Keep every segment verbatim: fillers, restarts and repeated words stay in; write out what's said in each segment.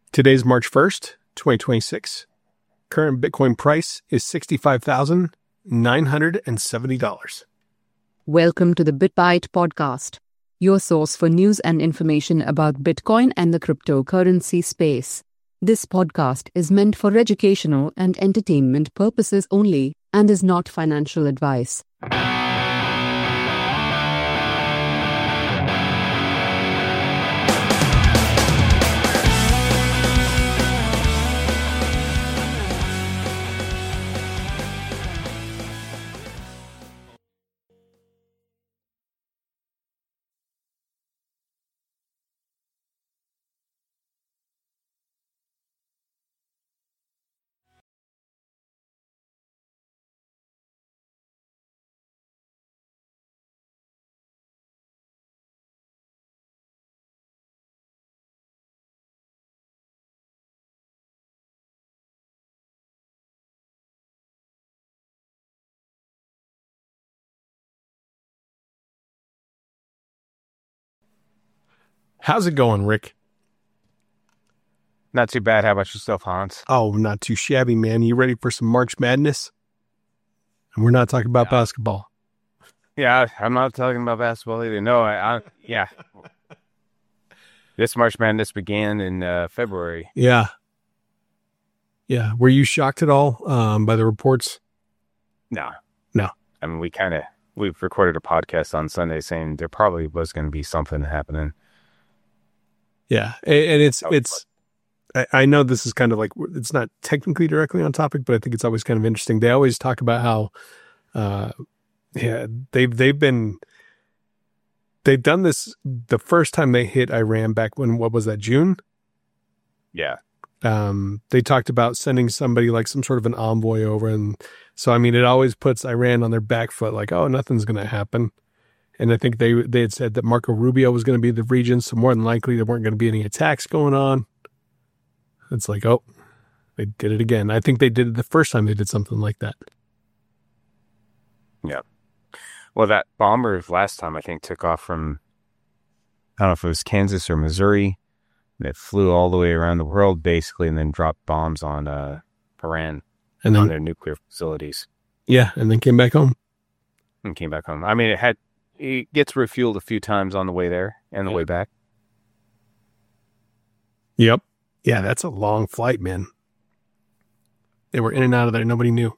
Today's March first, twenty twenty-six. Current Bitcoin price is sixty-five thousand nine hundred seventy dollars. Welcome to the BitByte podcast, your source for news and information about Bitcoin and the cryptocurrency space. This podcast is meant for educational and entertainment purposes only and is not financial advice. How's it going, Rick? Not too bad. How about yourself, Hans? Oh, not too shabby, man. You ready for some March Madness? And we're not talking about Yeah. basketball. Yeah, I'm not talking about basketball either. No, I, I yeah. This March Madness began in uh, February. Yeah. Yeah. Were you shocked at all um, by the reports? No. No. I mean, we kind of, we've recorded a podcast on Sunday saying there probably was going to be something happening. Yeah. And, and it's, That was it's, I, I know this is kind of like, it's not technically directly on topic, but I think it's always kind of interesting. They always talk about how, uh, yeah, they've, they've been, they've done this the first time they hit Iran back when, what was that, June? Yeah. Um, they talked about sending somebody like some sort of an envoy over. And so, I mean, it always puts Iran on their back foot, like, oh, nothing's going to happen. And I think they they had said that Marco Rubio was going to be the region, so more than likely there weren't going to be any attacks going on. It's like, oh, they did it again. I think they did it the first time they did something like that. Yeah. Well, that bomber last time, I think, took off from, I don't know if it was Kansas or Missouri. That flew all the way around the world, basically, and then dropped bombs on uh, Iran And on then, their nuclear facilities yeah, and then came back home. and came back home. I mean, it had it gets refueled a few times on the way there and the Yeah. way back. Yep. Yeah, that's a long flight, man. They were in and out of there. Nobody knew.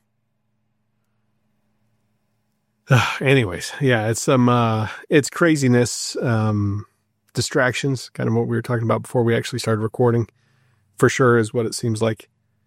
Anyways, yeah, it's some, uh, it's craziness, um, distractions, kind of what we were talking about before we actually started recording, for sure is what it seems like.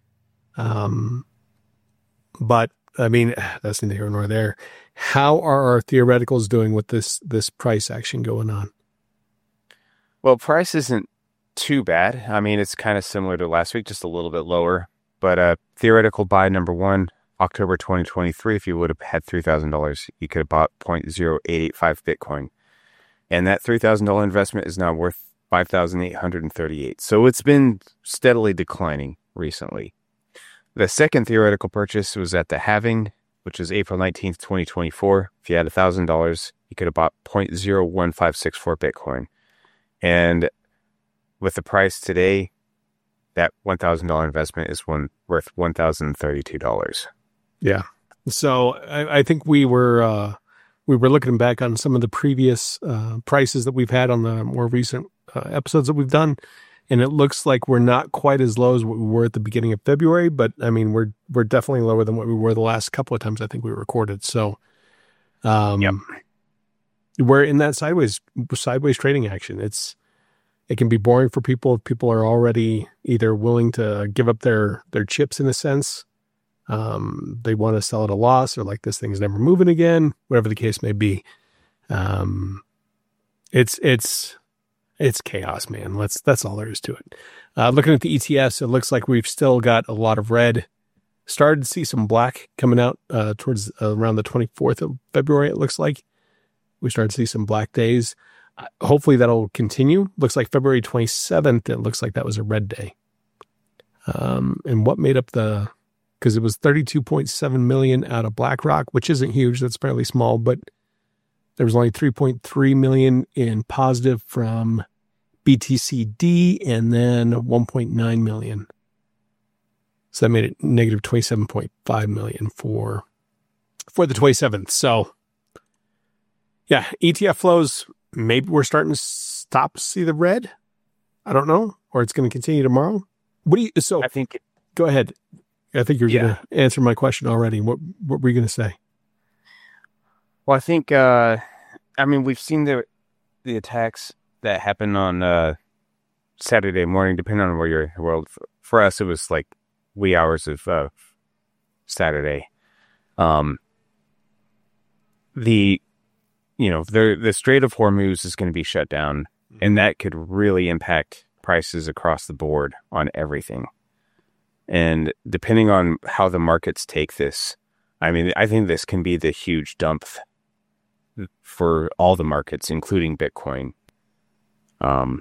Um, but I mean, that's neither here nor there. How are our theoreticals doing with this, this price action going on? Well, price isn't too bad. I mean, it's kind of similar to last week, just a little bit lower. But uh, theoretical buy number one, October twenty twenty-three, if you would have had three thousand dollars, you could have bought zero point zero eight eight five Bitcoin. And that three thousand dollars investment is now worth five thousand eight hundred thirty-eight. So it's been steadily declining recently. The second theoretical purchase was at the halving, which is April nineteenth, twenty twenty-four. If you had one thousand dollars, you could have bought zero point zero one five six four Bitcoin. And with the price today, that one thousand dollars investment is one worth one thousand thirty-two dollars. Yeah. So I, I think we were, uh, we were looking back on some of the previous, uh, prices that we've had on the more recent uh, episodes that we've done. And it looks like we're not quite as low as what we were at the beginning of February, but I mean, we're, we're definitely lower than what we were the last couple of times I think we recorded. So, um, Yep. we're in that sideways, sideways trading action. It's, it can be boring for people if people are already either willing to give up their, their chips in a sense. Um, they want to sell at a loss, or like this thing's never moving again, whatever the case may be. Um, it's, it's, it's chaos, man. Let's, that's all there is to it. Uh, looking at the E T Fs, it looks like we've still got a lot of red. Started to see some black coming out, uh, towards uh, around the twenty-fourth of February. It looks like we started to see some black days. Uh, hopefully that'll continue. Looks like February twenty-seventh. It looks like that was a red day. Um, and what made up the, because it was thirty-two point seven million out of BlackRock, which isn't huge. That's fairly small, but there was only three point three million in positive from B T C D, and then one point nine million. So that made it negative twenty-seven point five million for, for the twenty-seventh. So yeah, E T F flows, maybe we're starting to stop to see the red. I don't know. Or it's going to continue tomorrow. What do you, so I think, go ahead. I think you're yeah. going to answer my question already. What, what were you going to say? Well, I think, uh, I mean, we've seen the, the attacks that happened on, uh, Saturday morning, depending on where you're in the world. For us, it was like wee hours of, uh, Saturday. Um, the, you know, the, the Strait of Hormuz is going to be shut down, and that could really impact prices across the board on everything. And depending on how the markets take this, I mean, I think this can be the huge dump for all the markets, including Bitcoin. Um,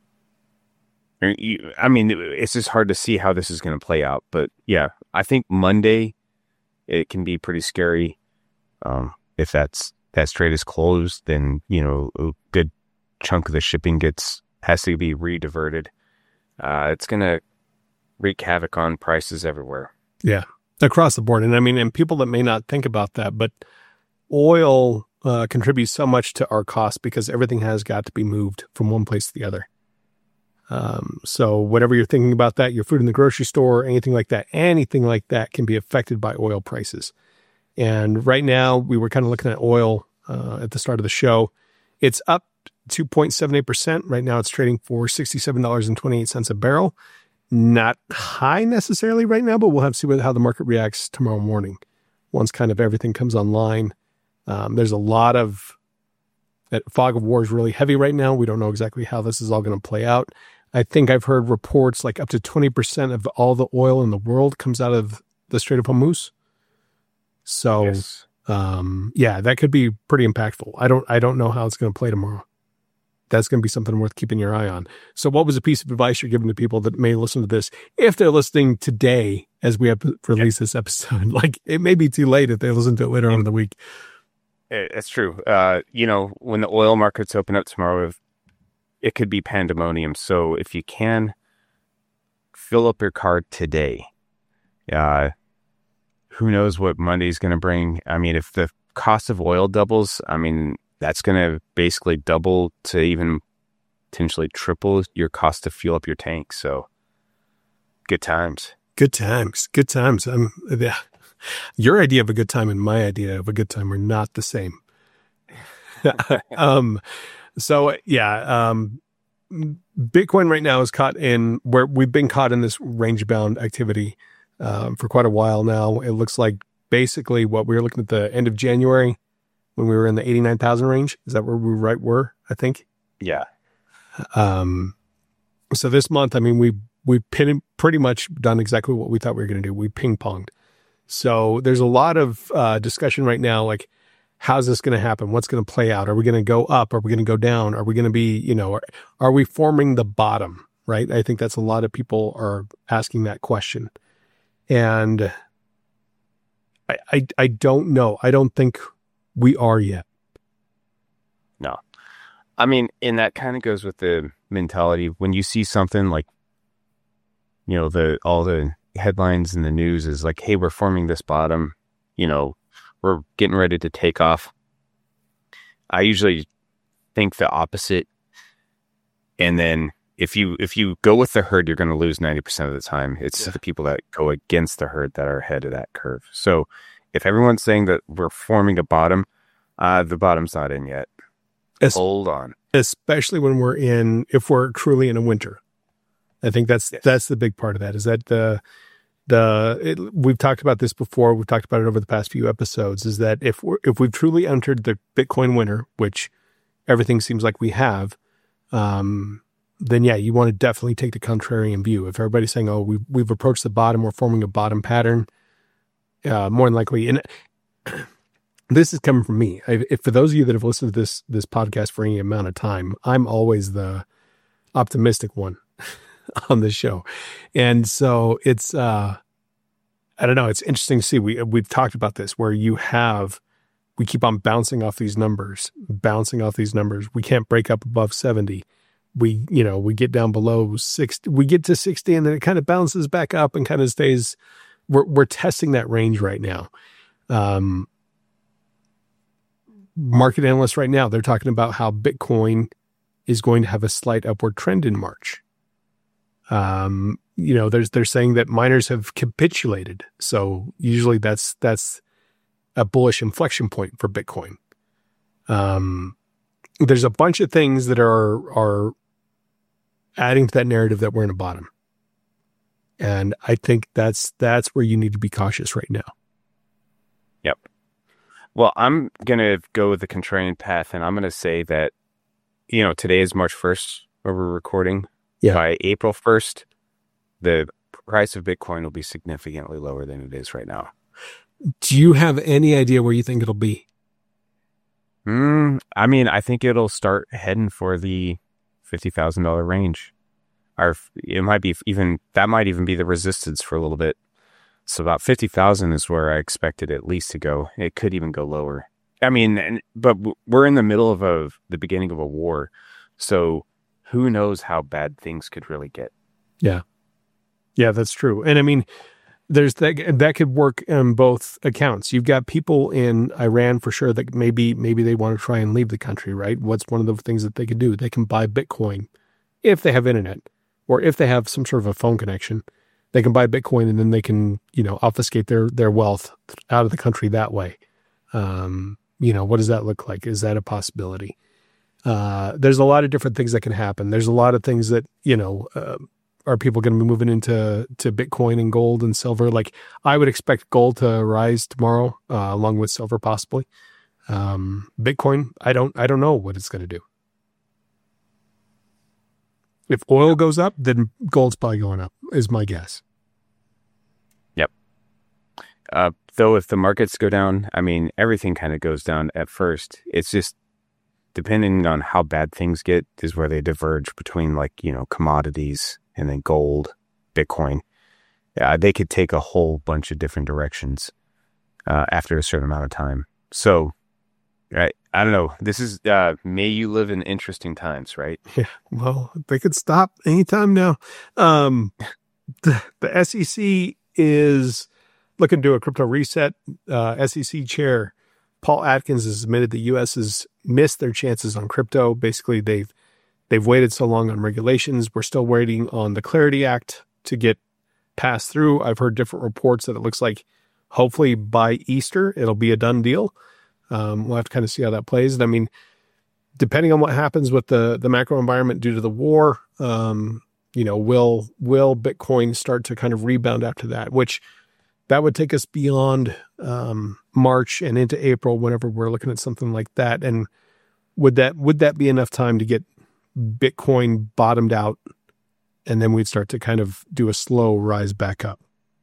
I mean, it's just hard to see how this is going to play out. But yeah, I think Monday, it can be pretty scary. Um, if that's that strait is closed, then, you know, a good chunk of the shipping gets has to be re-diverted. Uh, it's going to wreak havoc on prices everywhere. Yeah, across the board. And I mean, and people that may not think about that, but oil uh, contributes so much to our costs because everything has got to be moved from one place to the other. Um, so whatever you're thinking about that, your food in the grocery store, anything like that, anything like that can be affected by oil prices. And right now we were kind of looking at oil uh, at the start of the show. It's up two point seven eight percent. Right now it's trading for sixty-seven dollars and twenty-eight cents a barrel. Not high necessarily right now, but we'll have to see what, how the market reacts tomorrow morning once kind of everything comes online. Um, there's a lot of, that fog of war is really heavy right now. We don't know exactly how this is all going to play out. I think I've heard reports like up to twenty percent of all the oil in the world comes out of the Strait of Hormuz. So, Yes. um, yeah, that could be pretty impactful. I don't, I don't know how it's going to play tomorrow. That's going to be something worth keeping your eye on. So what was a piece of advice you're giving to people that may listen to this if they're listening today as we have released this episode? Like, it may be too late if they listen to it later on in the week. It's true. Uh, you know, when the oil markets open up tomorrow, it could be pandemonium. So if you can, fill up your card today. Uh, who knows what Monday's going to bring? I mean, if the cost of oil doubles, I mean, that's going to basically double to even potentially triple your cost to fuel up your tank. So good times. Good times. Good times. Um, yeah. Your idea of a good time and my idea of a good time are not the same. um, so yeah, um, Bitcoin right now is caught in where we've been caught in this range bound activity, um, for quite a while now. It looks like basically what we were looking at the end of January when we were in the eighty-nine thousand range. Is that where we right were, I think? Yeah. Um, so this month, I mean, we, we've pin, pretty much done exactly what we thought we were going to do. We ping-ponged. So there's a lot of uh, discussion right now, like, how's this going to happen? What's going to play out? Are we going to go up? Are we going to go down? Are we going to be, you know, are, are we forming the bottom, right? I think that's a lot of people are asking that question. And I, I, I don't know. I don't think we are yet. No. I mean, and that kind of goes with the mentality. When you see something like, you know, the all the headlines in the news is like, hey, we're forming this bottom, you know, we're getting ready to take off. I usually think the opposite. And then if you if you go with the herd, you're going to lose ninety percent of the time. It's Yeah. the people that go against the herd that are ahead of that curve. So if everyone's saying that we're forming a bottom, uh, the bottom's not in yet. Es- Hold on. Especially when we're in, if we're truly in a winter. I think that's, Yes. that's the big part of that is that the, the, it, we've talked about this before. We've talked about it over the past few episodes is that if we're, if we've truly entered the Bitcoin winter, which everything seems like we have, um, then yeah, you want to definitely take the contrarian view. If everybody's saying, oh, we've, we've approached the bottom, we're forming a bottom pattern, uh, more than likely. And this is coming from me. I, if for those of you that have listened to this, this podcast for any amount of time, I'm always the optimistic one on the show. And so it's, uh, I don't know. It's interesting to see. We, we've talked about this where you have, we keep on bouncing off these numbers, bouncing off these numbers. We can't break up above seventy. we, you know, we get down below sixty, we get to sixty and then it kind of bounces back up and kind of stays, we're, we're testing that range right now. Um, market analysts right now, they're talking about how Bitcoin is going to have a slight upward trend in March. Um, you know, there's, they're saying that miners have capitulated. So usually that's, that's a bullish inflection point for Bitcoin. Um, there's a bunch of things that are, are adding to that narrative that we're in a bottom. And I think that's, that's where you need to be cautious right now. Yep. Well, I'm going to go with the contrarian path, and I'm going to say that, you know, today is March first, where we're recording. Yeah. By April first, the price of Bitcoin will be significantly lower than it is right now. Do you have any idea where you think it'll be? Mm, I mean, I think it'll start heading for the fifty thousand dollars range. Or it might be even, that might even be the resistance for a little bit. So about fifty thousand is where I expected at least to go. It could even go lower. I mean, and, but we're in the middle of a, the beginning of a war. So who knows how bad things could really get. Yeah. Yeah, that's true. And I mean, there's that, that could work on both accounts. You've got people in Iran for sure that maybe, maybe they want to try and leave the country, right? What's one of the things that they could do? They can buy Bitcoin if they have internet or if they have some sort of a phone connection. They can buy Bitcoin and then they can, you know, obfuscate their, their wealth out of the country that way. Um, you know, what does that look like? Is that a possibility? Uh, there's a lot of different things that can happen. There's a lot of things that, you know, uh, are people going to be moving into to Bitcoin and gold and silver? Like I would expect gold to rise tomorrow, uh, along with silver possibly. Um, Bitcoin, I don't, I don't know what it's going to do. If oil goes up, then gold's probably going up, is my guess. Yep. Uh, though if the markets go down, I mean, everything kind of goes down at first. It's just depending on how bad things get is where they diverge between, like, you know, commodities and then gold, Bitcoin. Yeah, they could take a whole bunch of different directions uh, after a certain amount of time. So, right. I don't know. This is, uh, may you live in interesting times, right? Yeah. Well, they could stop anytime now. Um, the, the S E C is looking to do a crypto reset. Uh, S E C chair Paul Atkins has admitted the U S has missed their chances on crypto. Basically, they've, they've waited so long on regulations. We're still waiting on the Clarity Act to get passed through. I've heard different reports that it looks like hopefully by Easter, it'll be a done deal. Um, we'll have to kind of see how that plays. And I mean, depending on what happens with the, the macro environment due to the war, um, you know, will, will Bitcoin start to kind of rebound after that, which that would take us beyond, um, March and into April, whenever we're looking at something like that. And would that, would that be enough time to get Bitcoin bottomed out? And then we'd start to kind of do a slow rise back up.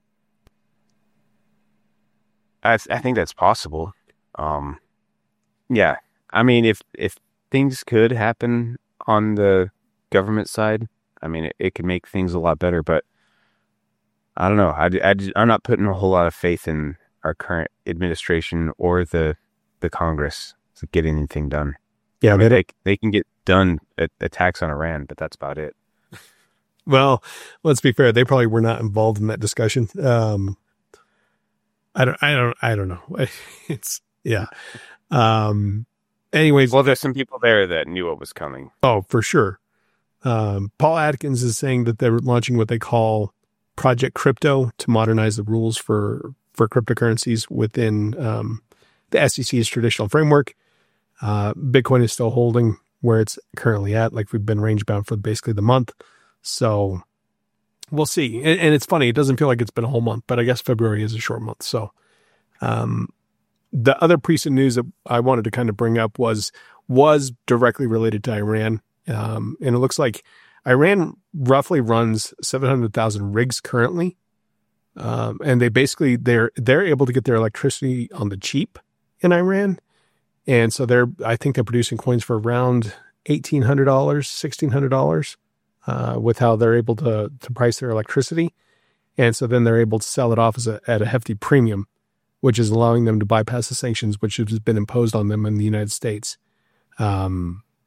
I, I think that's possible. Um, yeah, I mean, if, if things could happen on the government side, I mean, it, it could make things a lot better, but I don't know. I, I, I'm not putting a whole lot of faith in our current administration or the, the Congress to get anything done. Yeah. I mean, they, they can get done at attacks on Iran, but that's about it. Well, let's be fair. They probably were not involved in that discussion. Um, I don't, I don't, I don't know. It's, yeah. Um, anyways. Well, there's some people there that knew what was coming. Oh, for sure. Um, Paul Atkins is saying that they're launching what they call Project Crypto to modernize the rules for, for cryptocurrencies within, um, the S E C's traditional framework. Uh, Bitcoin is still holding where it's currently at. Like we've been range bound for basically the month. So we'll see. And, and it's funny. It doesn't feel like it's been a whole month, but I guess February is a short month. So, um, the other piece of news that I wanted to kind of bring up was, was directly related to Iran. Um, and it looks like Iran roughly runs seven hundred thousand rigs currently. Um, and they basically, they're, they're able to get their electricity on the cheap in Iran. And so they're, I think they're producing coins for around eighteen hundred dollars, sixteen hundred dollars, uh, with how they're able to, to price their electricity. And so then they're able to sell it off as a, at a hefty premium, which is allowing them to bypass the sanctions, which has been imposed on them in the United States. Um,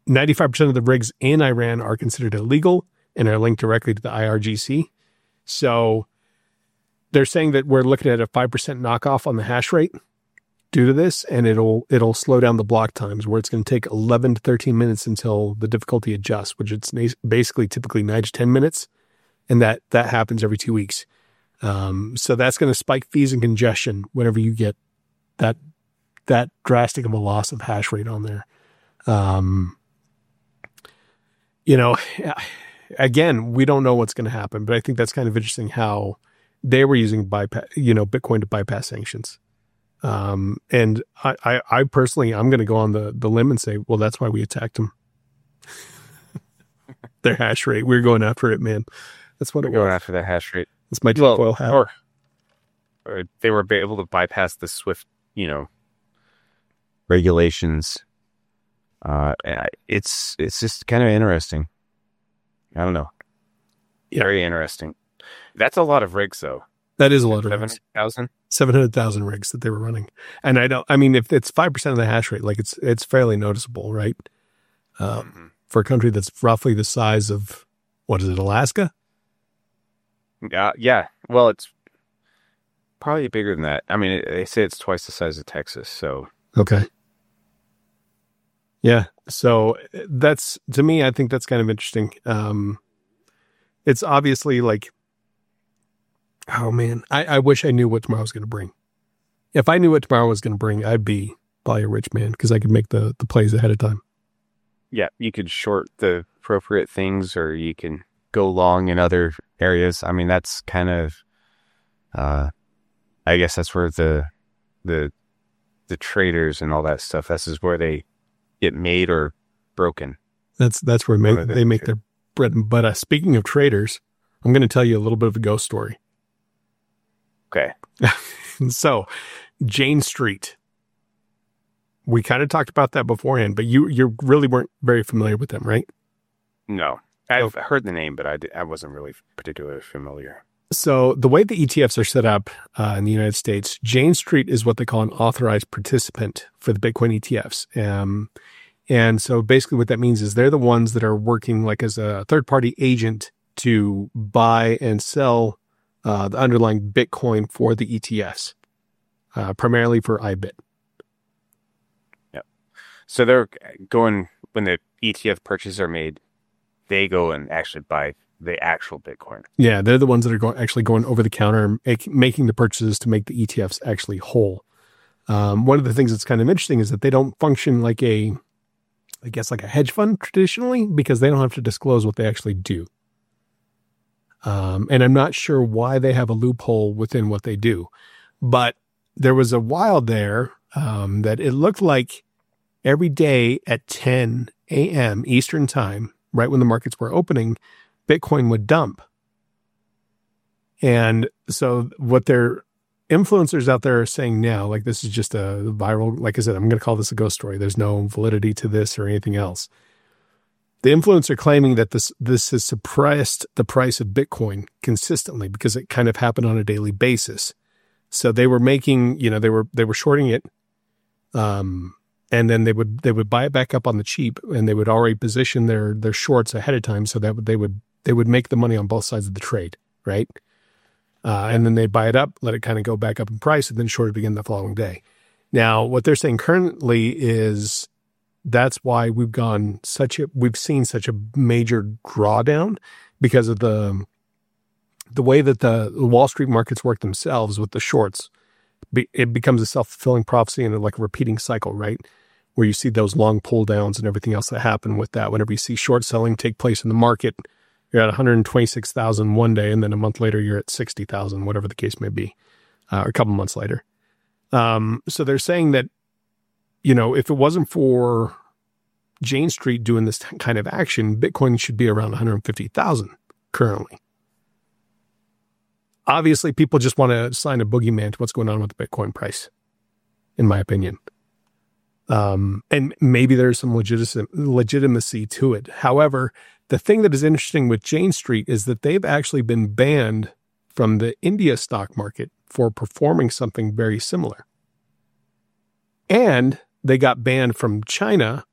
ninety-five percent of the rigs in Iran are considered illegal and are linked directly to the I R G C. So they're saying that we're looking at a five percent knockoff on the hash rate due to this, and it'll it'll slow down the block times, where it's going to take eleven to thirteen minutes until the difficulty adjusts, which it's basically typically nine to ten minutes, and that, that happens every two weeks. Um, so that's going to spike fees and congestion whenever you get that that drastic of a loss of hash rate on there. Um, you know, again, we don't know what's going to happen, but I think that's kind of interesting how they were using bypass, you know, Bitcoin to bypass sanctions. Um, and I, I, I personally, I'm going to go on the, the limb and say, well, that's why we attacked them. Their hash rate. We we're going after it, man. That's what we're it going was. after their hash rate. It's my well, tinfoil hat. Or, or they were able to bypass the SWIFT, you know, regulations. Uh, it's, it's just kind of interesting. I don't know. Yeah. Very interesting. That's a lot of rigs though. That is a lot of rigs. seven hundred thousand? seven hundred thousand rigs that they were running. And I don't, I mean, if it's five percent of the hash rate, like it's, it's fairly noticeable, right? Um, mm-hmm. For a country that's roughly the size of, what is it, Alaska? Uh, yeah. Well, it's probably bigger than that. I mean, they say it's twice the size of Texas. So, okay. Yeah. So that's, to me, I think that's kind of interesting. Um, it's obviously like, oh man, I, I wish I knew what tomorrow was going to bring. If I knew what tomorrow was going to bring, I'd be probably a rich man because I could make the, the plays ahead of time. Yeah. You could short the appropriate things, or you can go long in other areas. I mean, that's kind of, uh, I guess that's where the, the, the traders and all that stuff, this is where they get made or broken. That's, that's where make, they make their bread and butter. Speaking of traders, I'm going to tell you a little bit of a ghost story. Okay. So Jane Street, we kind of talked about that beforehand, but you, you really weren't very familiar with them, right? No, I've heard the name, but I, did, I wasn't really particularly familiar. So the way the E T Fs are set up uh, in the United States, Jane Street is what they call an authorized participant for the Bitcoin E T Fs. Um, and so basically what that means is they're the ones that are working like as a third-party agent to buy and sell uh, the underlying Bitcoin for the E T Fs, uh, primarily for I B I T. Yep. So they're going, when the E T F purchases are made, they go and actually buy the actual Bitcoin. Yeah, they're the ones that are going, actually going over the counter and make, making the purchases to make the E T Fs actually whole. Um, one of the things that's kind of interesting is that they don't function like a, I guess like a hedge fund traditionally, because they don't have to disclose what they actually do. Um, and I'm not sure why they have a loophole within what they do, but there was a while there um, that it looked like every day at ten a.m. Eastern time, right when the markets were opening, Bitcoin would dump. And so what their influencers out there are saying now, like this is just a viral, like I said, I'm going to call this a ghost story. There's no validity to this or anything else. The influencers are claiming that this this has suppressed the price of Bitcoin consistently because it kind of happened on a daily basis. So they were making, you know, they were they were shorting it, um, and then they would they would buy it back up on the cheap, and they would already position their their shorts ahead of time so that they would they would make the money on both sides of the trade, right? Uh, and then they'd buy it up, let it kind of go back up in price, and then short it again the following day. Now, what they're saying currently is that's why we've gone such a, we've seen such a major drawdown because of the, the way that the Wall Street markets work themselves with the shorts. It becomes a self-fulfilling prophecy and like a repeating cycle, right? Where you see those long pull downs and everything else that happen with that. Whenever you see short selling take place in the market, you're at one hundred twenty-six thousand one day, and then a month later, you're at sixty thousand, whatever the case may be, uh, or a couple months later. Um, so they're saying that, you know, if it wasn't for Jane Street doing this kind of action, Bitcoin should be around one hundred fifty thousand currently. Obviously, people just want to assign a boogeyman to what's going on with the Bitcoin price, in my opinion. Um, and maybe there's some legitimacy, legitimacy to it. However, the thing that is interesting with Jane Street is that they've actually been banned from the India stock market for performing something very similar. And they got banned from China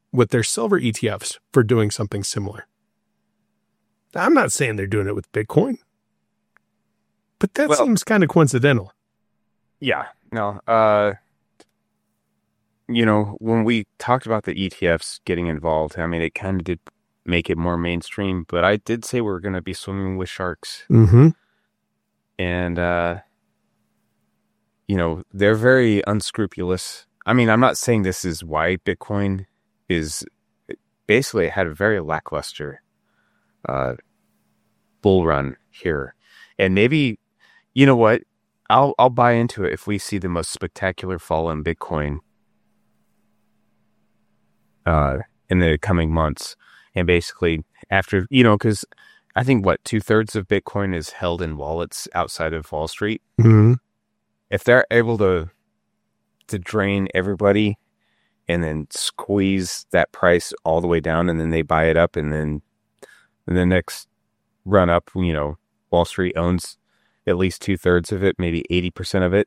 with their silver E T Fs for doing something similar. I'm not saying they're doing it with Bitcoin, but that Well- seems kind of coincidental. Yeah, no. Uh, you know, when we talked about the E T Fs getting involved, I mean, it kind of did make it more mainstream, but I did say we are going to be swimming with sharks. Mm-hmm. And, uh, you know, they're very unscrupulous. I mean, I'm not saying this is why Bitcoin is basically it had a very lackluster uh, bull run here. And maybe, you know what? I'll I'll buy into it if we see the most spectacular fall in Bitcoin uh, in the coming months. And basically after, you know, because I think what, two thirds of Bitcoin is held in wallets outside of Wall Street. Mm-hmm. If they're able to to drain everybody and then squeeze that price all the way down and then they buy it up and then in the next run up, you know, Wall Street owns at least two thirds of it, maybe eighty percent of it.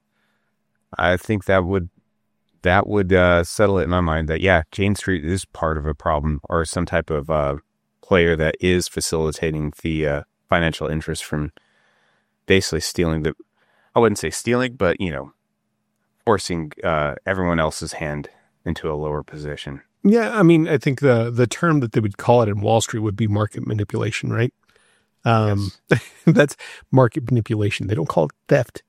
I think that would that would uh, settle it in my mind that, yeah, Jane Street is part of a problem or some type of uh, player that is facilitating the uh, financial interest from basically stealing the, I wouldn't say stealing, but, you know, forcing uh, everyone else's hand into a lower position. Yeah, I mean, I think the the term that they would call it in Wall Street would be market manipulation, right? Um, yes. That's market manipulation. They don't call it theft.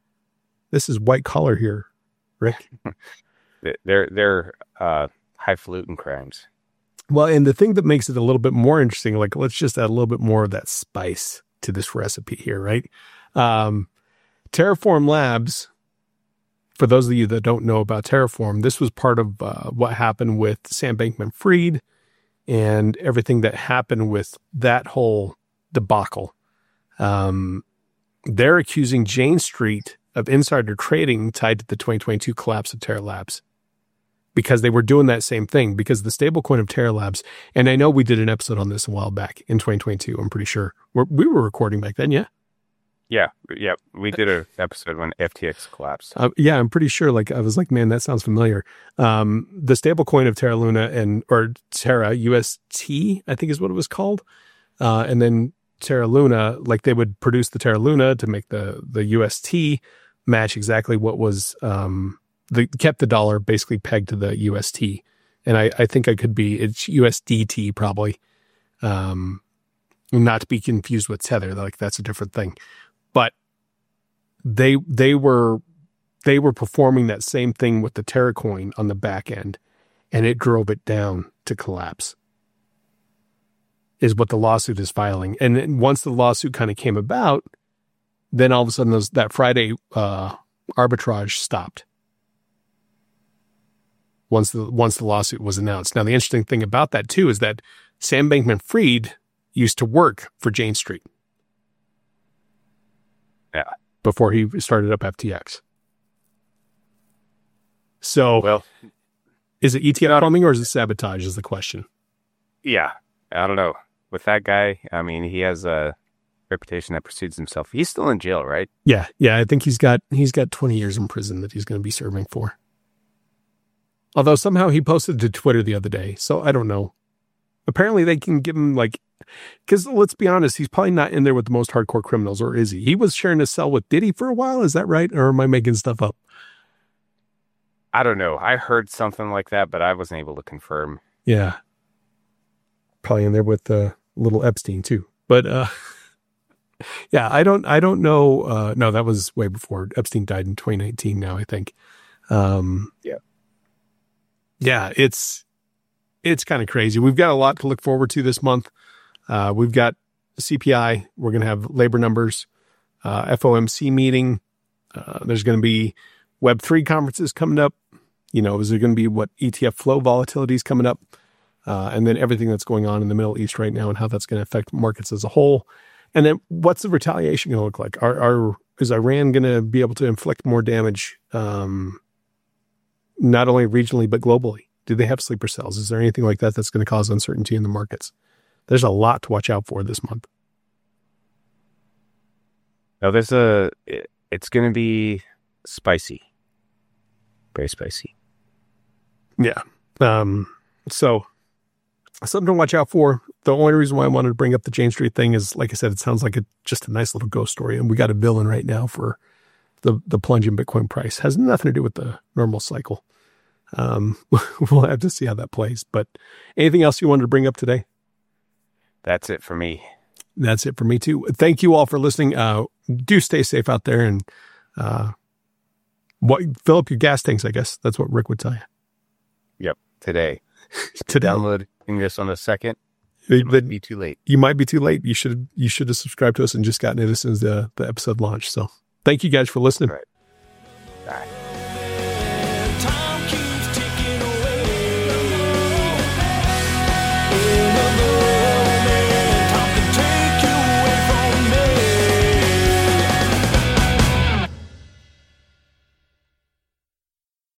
This is white collar here, Rick. they're they're uh, highfalutin crimes. Well, and the thing that makes it a little bit more interesting, like let's just add a little bit more of that spice to this recipe here, right? Um, Terraform Labs. For those of you that don't know about Terraform, this was part of uh, what happened with Sam Bankman-Fried and everything that happened with that whole debacle. Um, they're accusing Jane Street of insider trading tied to the twenty twenty-two collapse of Terra Labs because they were doing that same thing because the stablecoin of Terra Labs, and I know we did an episode on this a while back in twenty twenty-two, I'm pretty sure. We're, we were recording back then, yeah? Yeah, yeah, we did an episode when F T X collapsed. Uh, yeah, I'm pretty sure. Like I was like, man, that sounds familiar. Um, the stablecoin of Terra Luna and or Terra U S T, I think is what it was called, uh, and then Terra Luna, like they would produce the Terra Luna to make the the U S T match exactly what was um, the kept the dollar basically pegged to the U S T, and I, I think I could be it's U S D T probably, um, not to be confused with Tether. Like that's a different thing. But they they were they were performing that same thing with the Terra coin on the back end, and it drove it down to collapse. Is what the lawsuit is filing, and then once the lawsuit kind of came about, then all of a sudden those, that Friday uh, arbitrage stopped. Once the once the lawsuit was announced. Now the interesting thing about that too is that Sam Bankman-Fried used to work for Jane Street. Yeah. Before he started up F T X. So, well, is it E T F bombing or is it sabotage is the question? Yeah. I don't know. With that guy, I mean, he has a reputation that precedes himself. He's still in jail, right? Yeah. Yeah. I think he's got, he's got twenty years in prison that he's going to be serving for. Although somehow he posted to Twitter the other day. So I don't know. Apparently they can give him like, because let's be honest, he's probably not in there with the most hardcore criminals, or is he? He was sharing a cell with Diddy for a while. Is that right? Or am I making stuff up? I don't know. I heard something like that, but I wasn't able to confirm. Yeah. Probably in there with uh, little Epstein too. But uh, yeah, I don't, I don't know. Uh, no, that was way before Epstein died in twenty nineteen now, I think. Um, yeah. Yeah, it's, it's kind of crazy. We've got a lot to look forward to this month. Uh, we've got C P I. We're going to have labor numbers, uh, F O M C meeting. Uh, there's going to be Web three conferences coming up. You know, is there going to be what E T F flow volatility is coming up? Uh, and then everything that's going on in the Middle East right now and how that's going to affect markets as a whole. And then what's the retaliation going to look like? Are, are is Iran going to be able to inflict more damage, um, not only regionally, but globally? Do they have sleeper cells? Is there anything like that that's going to cause uncertainty in the markets? There's a lot to watch out for this month. No, there's a, it, it's going to be spicy. Very spicy. Yeah. Um, So something to watch out for. The only reason why I wanted to bring up the Jane Street thing is, like I said, it sounds like a, just a nice little ghost story. And we got a villain right now for the, the plunge in Bitcoin price. Has nothing to do with the normal cycle. Um, we'll have to see how that plays. But anything else you wanted to bring up today? That's it for me. That's it for me too. Thank you all for listening. Uh, do stay safe out there and uh, what, fill up your gas tanks, I guess. That's what Rick would tell you. Yep. Today. Today. Downloading this on the second. It might be too late. You might be too late. You should you should have subscribed to us and just gotten it as soon as the, the episode launched. So thank you guys for listening. Right.